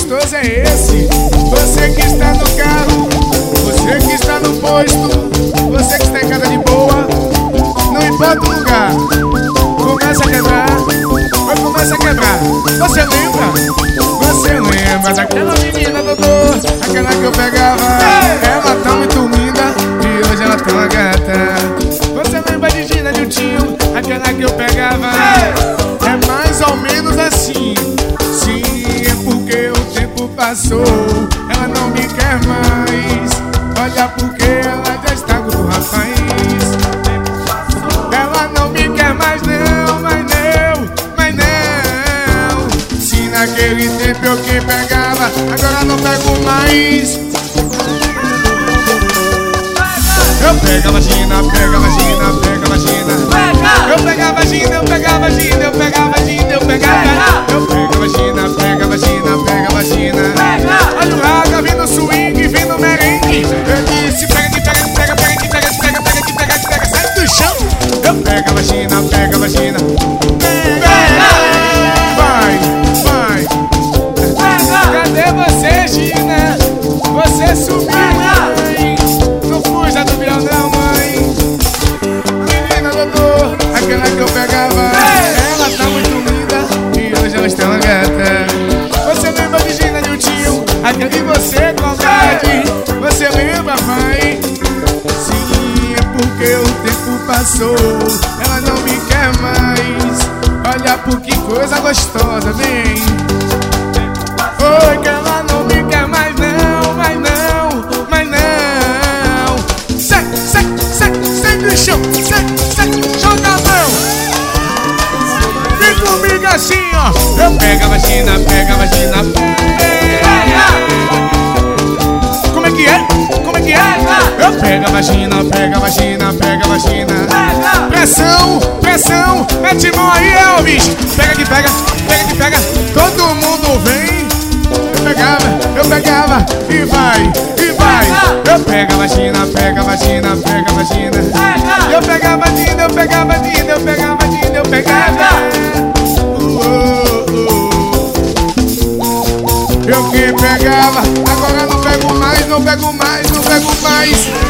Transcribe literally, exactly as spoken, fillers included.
gostoso é esse? Você que está no carro, você que está no posto, você que está em casa de boa, não importa o lugar, começa a quebrar, vai começa a quebrar. Você lembra? Você lembra daquela menina, doutor? Aquela que eu pegava, ela tá muito linda e hoje ela tá uma gata. Você lembra de Gina, de um tio? Aquela que eu pegava, é mais ou menos assim. Sim, é porque o tempo passou, ela não me quer mais. Olha porque ela já está com o rapaz. Ela não me quer mais não, mas não, mas não. Se naquele tempo eu que pegava, agora não pego mais. Eu pegava Gina, pegava Gina, pegava Gina. Eu pegava Gina, eu pegava Gina, eu pegava Gina, eu pegava. Eu pegava Gina, pegava Gina, pegava Gina. Olha o raga vindo swing, vindo merengue. Eu disse pega aqui, pega aqui, pega, pega aqui, pega aqui, pega, pega aqui, pega aqui, pega, sai do chão. Eu pegava Gina, pegava Gina. Vai, vai. Cadê você, Gina? Você sumiu, mãe. Não fuja do viol não, mãe. Menina, doutor, aquela que eu pegava, ela tá muito linda e hoje ela está uma gata. Você lembra de Gina, de um tio? Aquela que você combate. Você lembra, mãe? Sim, é porque o tempo passou, ela não me quer mais. Olha por que coisa gostosa, vem. Oi, que ela não me quer mais não, mas não, mas não. Sai, sai, sai, sai do chão, sai, sai, joga a mão. Vem comigo assim, ó. Eu pegava Gina, pegava Gina, pega. Como é que é? Como é que é? Eu pegava Gina, pegava Gina, pegava Gina. Pressão, pressão, mete mão aí, Elvis. Pega aqui, pega, pega aqui, pega. Todo mundo vem. Eu pegava, eu pegava e vai, e vai. Eu pegava Gina, pegava Gina, pegava Gina. Eu pegava Gina, eu pegava Gina, eu pegava Gina, eu pegava. Uh, uh, uh. Eu que pegava, agora não pego mais, não pego mais, não pego mais.